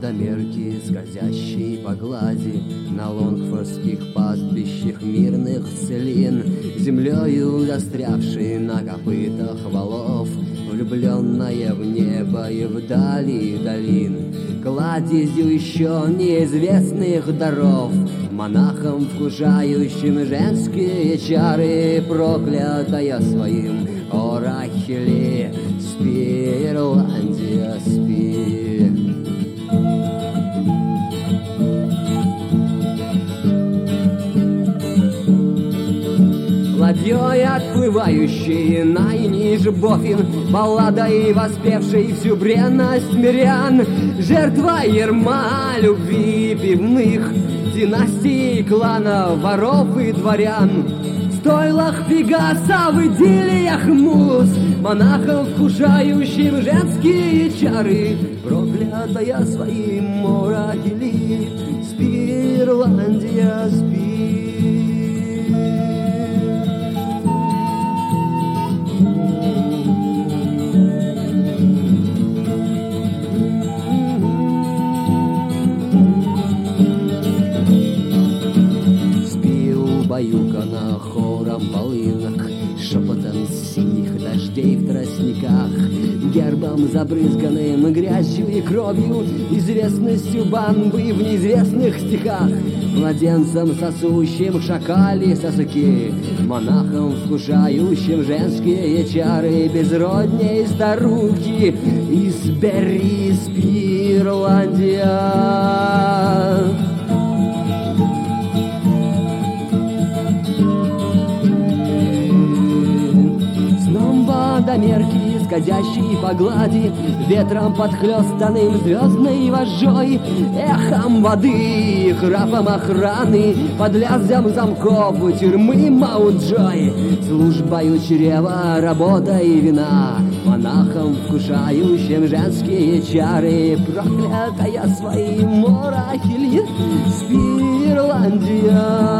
водомерки, скользящие по глади, на лонгфордских пастбищах мирных целин, землею застрявшие на копытах валов, влюбленная в небо и вдали долин, кладезью еще неизвестных даров, монахом, вкушающим женские чары, проклятая своим Орахили. Спи, Ирландия, спи. Ладьей отплывающий наиниж Бофин, балладой воспевшей всю бренность мирян, жертва ерма любви пивных, династии кланов, воров и дворян. В стойлах Пегаса, в идиллиях муз, монахом, вкушающим женские чары, проклятая своим Орахили. Спи, Ирландия, спи. Баюкана хором волынок, шепотом синих дождей в тростниках, гербом забрызганным грязью и кровью, известностью бамбы в неизвестных стихах, младенцем сосущим шакали сосуки, монахом, вкушающим женские чары, безродней старухи из Берри. Спи, Ирландия. Водомерки, скользящие по глади, ветром подхлёстанным звездной вожжой, эхом воды, храпом охраны, под лязгом замков тюрьмы Маунт-Джой, службою чрева, работой вина, монахом, вкушающим женские чары, проклятая своим Орахили. Спи, Ирландия.